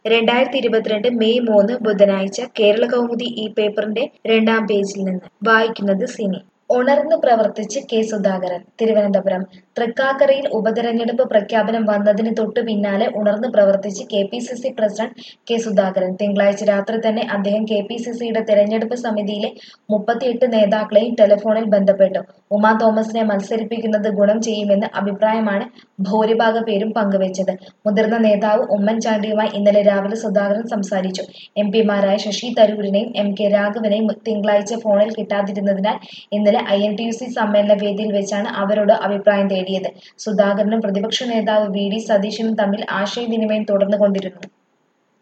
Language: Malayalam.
മെയ് 3 ബുധനാഴ്ച കേരളകൗമുദി ഈ പേപ്പറിന്റെ 2-ാം പേജിൽ നിന്ന് വായിക്കുന്നത് സിനി. ഉണർന്ന് പ്രവർത്തിച്ച് കെ സുധാകരൻ. തിരുവനന്തപുരം. തൃക്കാക്കരയിൽ ഉപതെരഞ്ഞെടുപ്പ് പ്രഖ്യാപനം വന്നതിന് തൊട്ടു പിന്നാലെ ഉണർന്ന് പ്രവർത്തിച്ച് കെ.പി.സി.സി പ്രസിഡന്റ് കെ സുധാകരൻ. തിങ്കളാഴ്ച രാത്രി തന്നെ അദ്ദേഹം കെ.പി.സി.സിയുടെ തെരഞ്ഞെടുപ്പ് സമിതിയിലെ 38 നേതാക്കളെയും ടെലിഫോണിൽ ബന്ധപ്പെട്ടു. ഉമാ തോമസിനെ മത്സരിപ്പിക്കുന്നത് ഗുണം ചെയ്യുമെന്ന അഭിപ്രായമാണ് ഭൂരിഭാഗ പേരും പങ്കുവെച്ചത്. മുതിർന്ന നേതാവ് ഉമ്മൻചാണ്ടിയുമായി ഇന്നലെ രാവിലെ സുധാകരൻ സംസാരിച്ചു. എം.പിമാരായ ശശി തരൂരിനെയും എം.കെ. രാഘവനെയും തിങ്കളാഴ്ച ഫോണിൽ കിട്ടാതിരുന്നതിനാൽ ഇന്നലെ INTUC സമ്മേളന വേദിയിൽ വെച്ചാണ് അവരോട് അഭിപ്രായം തേടിയത്. സുധാകരനും പ്രതിപക്ഷ നേതാവ് വി.ഡി. സതീശനും തമ്മിൽ ആശയവിനിമയം തുടർന്നുകൊണ്ടിരുന്നു.